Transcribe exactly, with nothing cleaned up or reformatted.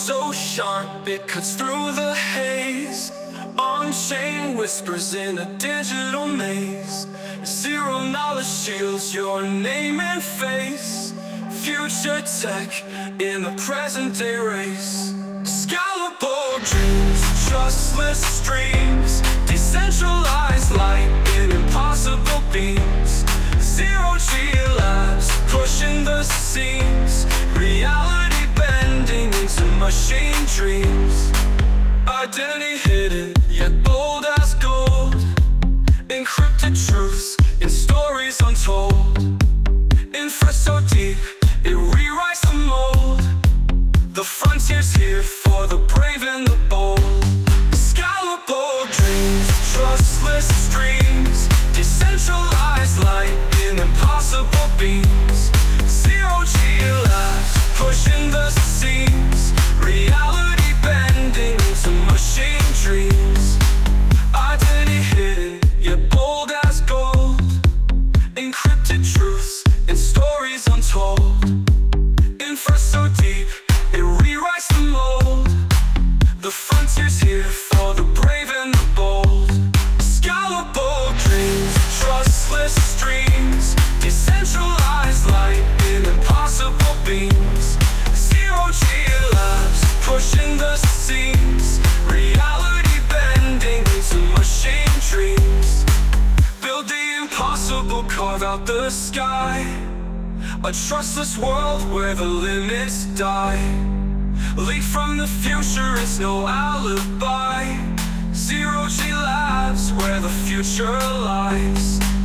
so sharp it cuts through the haze. On-chain whispers in a digital maze. Zero knowledge shields your name and face. Future tech in the present day race. Scalable dreams, trustless streams. Decentralized light in impossible beams. Zero G labs pushing the seams. Reality bending into machine dreams. Identity hidden, yet bold as gold. Encrypted truths in stories untold. Infra so deep, it rewrites the mold. The frontier's here for the brave and the bold. Scalable dreams, trustless streams. Decentralized light in impossible beams. Zero G labs pushing the seams. Reality bending into machine dreams. Identity hidden, yet bold as gold. Encrypted truths in stories untold. Infra so deep, it rewrites the mold. The frontier's here for the brave and the bold. Scalable dreams, trustless streams. Decentralized light in impossible beams. Zero G labs pushing the seams. Reality bending into machine dreams. Build the impossible, carve out the sky. A trustless world where the limits die. Leap from the future, it's no alibi. Zero G labs where the future lies.